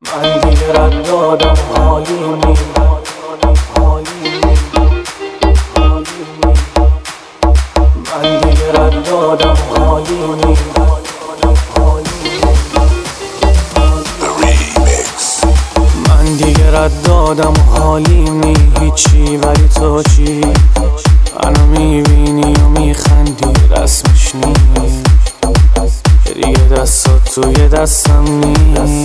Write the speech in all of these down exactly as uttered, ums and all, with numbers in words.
من دیگه رد دادم حالی نی حالی نی من دیگه رد دادم حالی نی من دیگه رد دادم حالی نی هیچی ولی تو چی منو میبینی و میخندی رسمش نی دیگه دستات توی دستم نی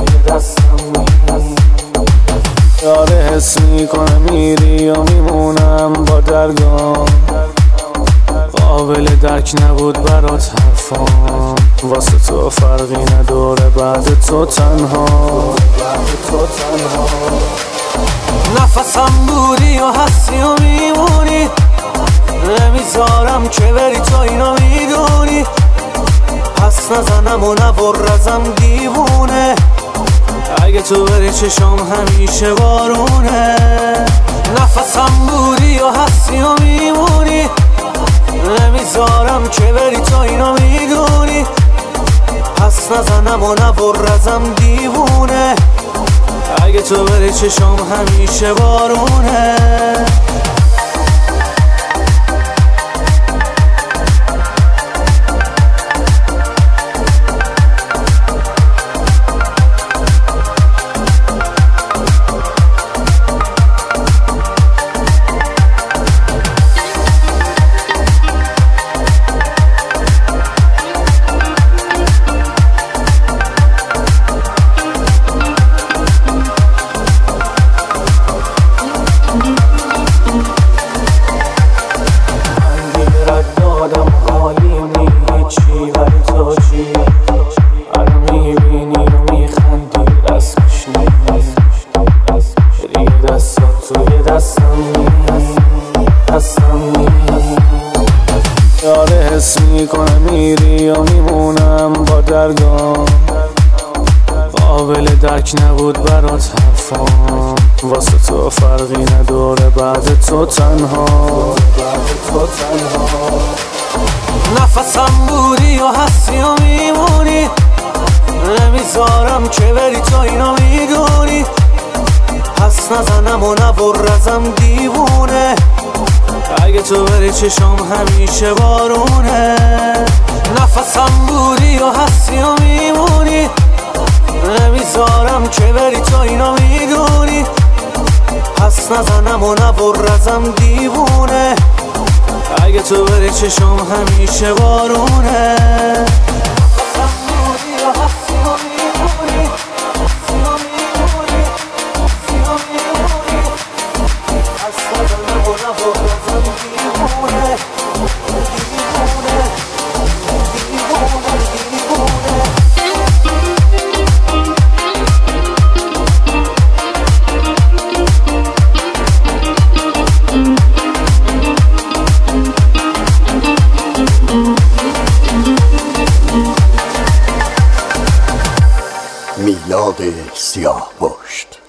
یاره حس میکنم میری و میمونم با درگام قابل درک نبود برات حرفام واسه تو فرقی نداره بعد تو تنها بعد تو تنها نفسم بودی و هستی و میمونی نمیذارم که بری تو اینو میدونی پس نزنم و نبرزم دیوونه اگه تو بری چشام همیشه بارونه نفسم بودی و هستی و میمونی نمیذارم که بری تو اینو میدونی پس نزنم و نبرزم دیوونه اگه تو بری چشام همیشه بارونه یاره حس میکنم میری و میمونم با درگام قابل درک نبود برات حرفام واسه تو فرقی نداره بعد تو تنها بعد تو تنها نفسم بودی و هستی و میمونی نمیذارم که بری تو اینو میدونی پس نزنم و نبرزم دیوونه اگه تو بری چشام همیشه بارونه نفسم بودی و هستی و میمونی نمیذارم که بری تو اینو میدونی پس نزنم و نبرزم دیوونه اگه تو بری چشام همیشه بارونه میلاد سیاه پشت.